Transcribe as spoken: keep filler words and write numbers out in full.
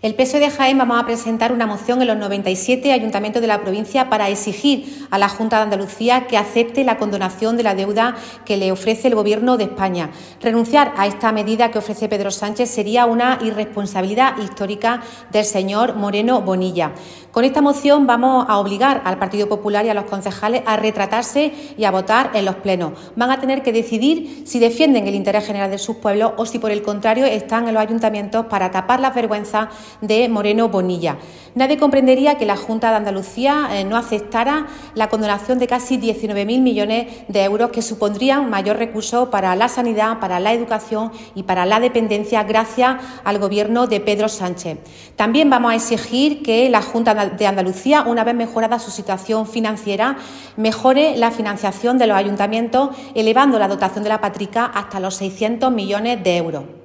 El P S O E de Jaén vamos a presentar una moción en los noventa y siete ayuntamientos de la provincia para exigir a la Junta de Andalucía que acepte la condonación de la deuda que le ofrece el Gobierno de España. Renunciar a esta medida que ofrece Pedro Sánchez sería una irresponsabilidad histórica del señor Moreno Bonilla. Con esta moción vamos a obligar al Partido Popular y a los concejales a retratarse y a votar en los plenos. Van a tener que decidir si defienden el interés general de sus pueblos o si, por el contrario, están en los ayuntamientos para tapar las vergüenzas de Moreno Bonilla. Nadie comprendería que la Junta de Andalucía eh, no aceptara la condonación de casi diecinueve mil millones de euros que supondrían mayor recurso para la sanidad, para la educación y para la dependencia gracias al Gobierno de Pedro Sánchez. También vamos a exigir que la Junta de Andalucía, una vez mejorada su situación financiera, mejore la financiación de los ayuntamientos, elevando la dotación de la Patrica hasta los seiscientos millones de euros.